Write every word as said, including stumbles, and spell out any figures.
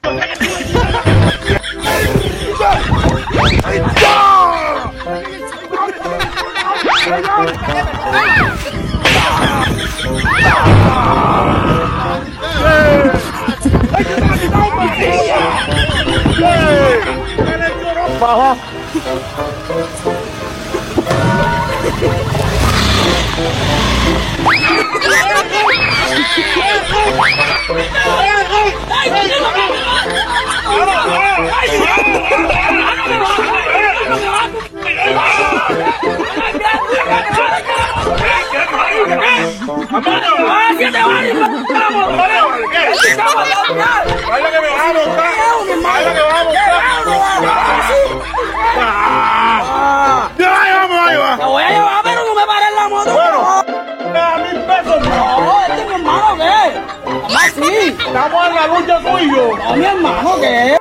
Baja. Te voy a llevar, pero no me pares la moto. Bueno, a mil pesos. No, este es mi hermano, ¿qué? ¿Cómo así? Estamos en la lucha tú y yo. No, mi hermano, ¿qué?